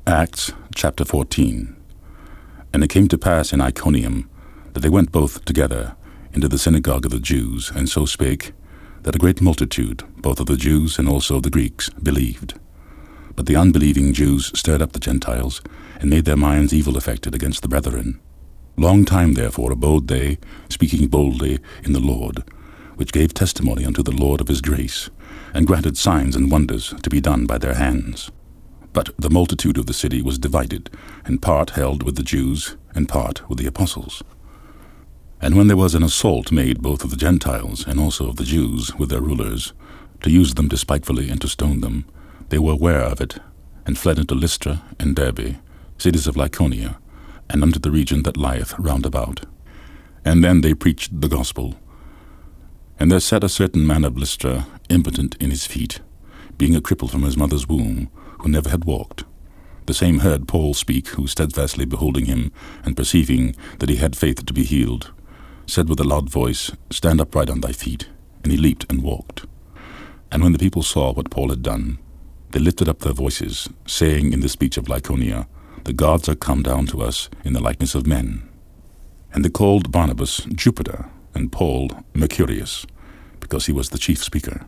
Acts chapter 14. And it came to pass in Iconium that they went both together into the synagogue of the Jews, and so spake, that a great multitude, both of the Jews and also of the Greeks, believed. But the unbelieving Jews stirred up the Gentiles, and made their minds evil affected against the brethren. Long time therefore abode they, speaking boldly in the Lord, which gave testimony unto the Lord of his grace, and granted signs and wonders to be done by their hands. But the multitude of the city was divided, and part held with the Jews, and part with the apostles. And when there was an assault made both of the Gentiles and also of the Jews with their rulers, to use them despitefully and to stone them, they were aware of it, and fled into Lystra and Derbe, cities of Lycaonia, and unto the region that lieth round about. And then they preached the gospel. And there sat a certain man of Lystra, impotent in his feet, being a cripple from his mother's womb, who never had walked. The same heard Paul speak, who steadfastly beholding him, and perceiving that he had faith to be healed, said with a loud voice, Stand upright on thy feet. And he leaped and walked. And when the people saw what Paul had done, they lifted up their voices, saying in the speech of Lycaonia, The gods are come down to us in the likeness of men. And they called Barnabas Jupiter, and Paul Mercurius, because he was the chief speaker.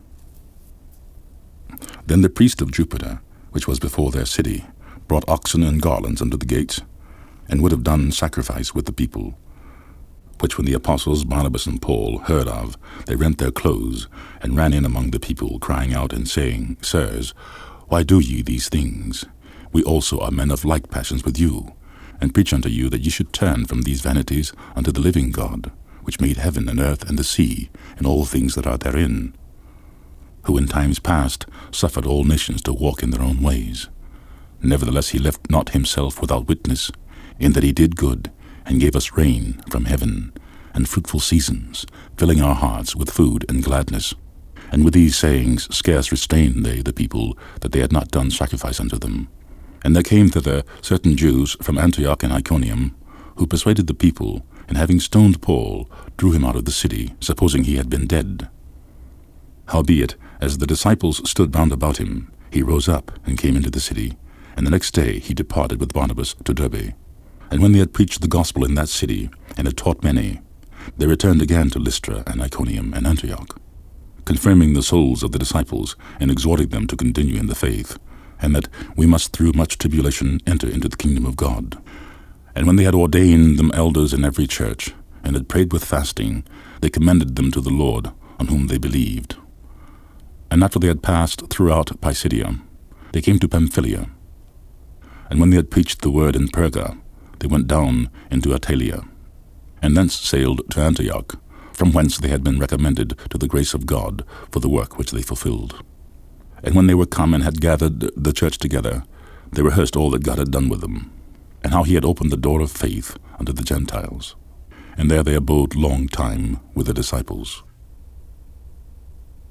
Then the priest of Jupiter, which was before their city, brought oxen and garlands unto the gates, and would have done sacrifice with the people. Which when the apostles Barnabas and Paul heard of, they rent their clothes, and ran in among the people, crying out and saying, Sirs, why do ye these things? We also are men of like passions with you, and preach unto you that ye should turn from these vanities unto the living God, which made heaven and earth and the sea, and all things that are therein, who in times past suffered all nations to walk in their own ways. Nevertheless he left not himself without witness, in that he did good, and gave us rain from heaven, and fruitful seasons, filling our hearts with food and gladness. And with these sayings scarce restrained they the people, that they had not done sacrifice unto them. And there came thither certain Jews from Antioch and Iconium, who persuaded the people, and having stoned Paul, drew him out of the city, supposing he had been dead. Howbeit, as the disciples stood round about him, he rose up and came into the city, and the next day he departed with Barnabas to Derbe. And when they had preached the gospel in that city, and had taught many, they returned again to Lystra and Iconium and Antioch, confirming the souls of the disciples, and exhorting them to continue in the faith, and that we must through much tribulation enter into the kingdom of God. And when they had ordained them elders in every church, and had prayed with fasting, they commended them to the Lord, on whom they believed. And after they had passed throughout Pisidia, they came to Pamphylia. And when they had preached the word in Perga, they went down into Attalia, and thence sailed to Antioch, from whence they had been recommended to the grace of God for the work which they fulfilled. And when they were come and had gathered the church together, they rehearsed all that God had done with them, and how he had opened the door of faith unto the Gentiles. And there they abode long time with the disciples.